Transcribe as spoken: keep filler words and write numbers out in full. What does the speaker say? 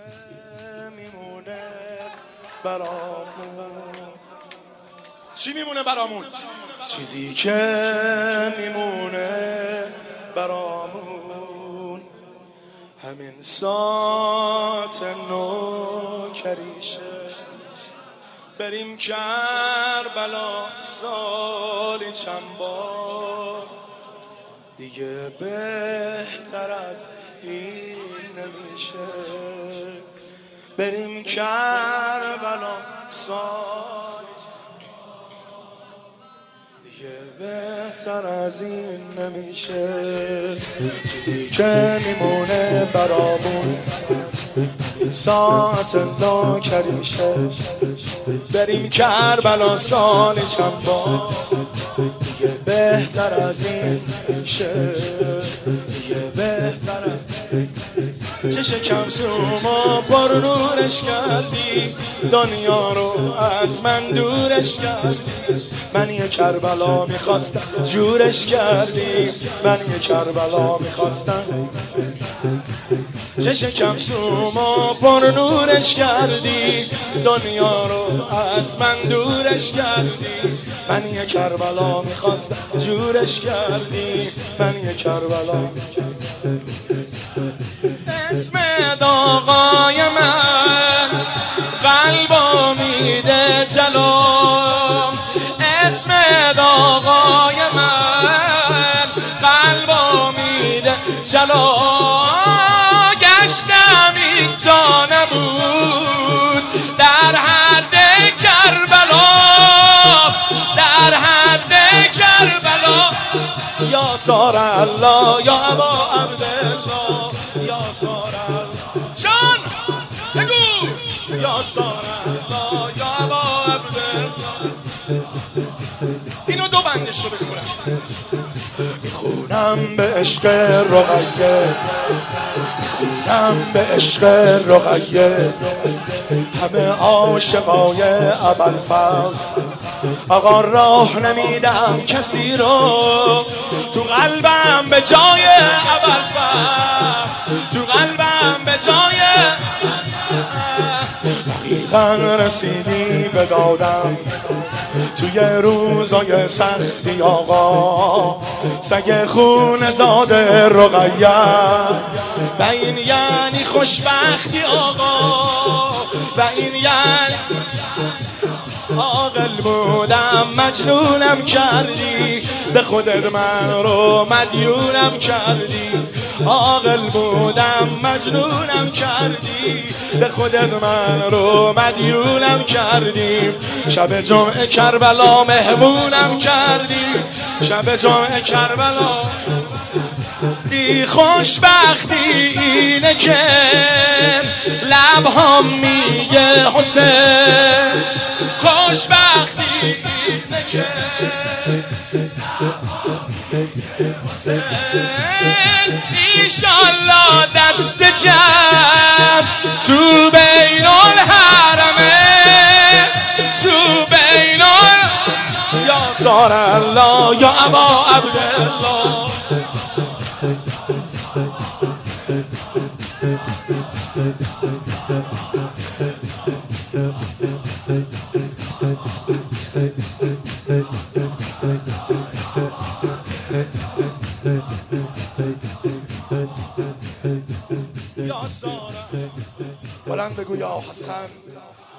میمونه برامون؟ چی میمونه برامون؟ چیزی که میمونه برامون همین ساعت نوکریشه. بریم کربلا سالی چند بار، دیگه بهتر از این نمیشه. بریم کربلا سالی دیگه بهتر از این نمیشه. چیزی که میمونه برامون این ساعت نوکریشه. بریم کربلا سال چند بار، دیگه بهتر از این نمیشه. دیگه بهتر از چه شکم سوما پر نورش کردی، دنیا رو از من دورش کردی. من یه کربلا میخواستم جورش کردی، من یه کربلا میخواستم. چه شکم سوما پر نورش کردی، دنیا رو از من دورش کردی. من یه کربلا میخواستم جورش کردی، من یه کربلا. اسم آقای من قلبو میده جلو، اسم آقای من قلبو میده جلو. گشتم اینجا نبود در حد کربلا، در حد کربلا. یا سار الله یا ابا عبدالله، یا سار الله جان بگو، یا سار الله یا ابا عبدالله. اینو دو بندش رو بخونم. میخونم به عشق رقیه، میخونم به عشق رقیه. همه عاشقای ابوالفضل آقا راه نمیدم کسی رو. تو قلبم به جای ابوالفضل، تو قلبم به جای دقیقا رسیدی به دادم. توی روزای سختی آقا سگ خون زاده رقیه. و این یعنی خوشبختی آقا، و این یعنی عاقل بودم مجنونم کردی، به خودت من رو مدیونم کردی. عاقل بودم مجنونم کردی، به خودت من رو مدیونم کردی. شب جمعه کربلا مهمونم کردی، شب جمعه کربلا. بی خوشبختی اینه که لبهام میگه حسین. خوشبختی اینه که حسین. ایشالله دست جمع تو بین الحرمه، تو بین ال یا سار الله یا ابا عبدالله. یا سارا بلند بگو یا حسن.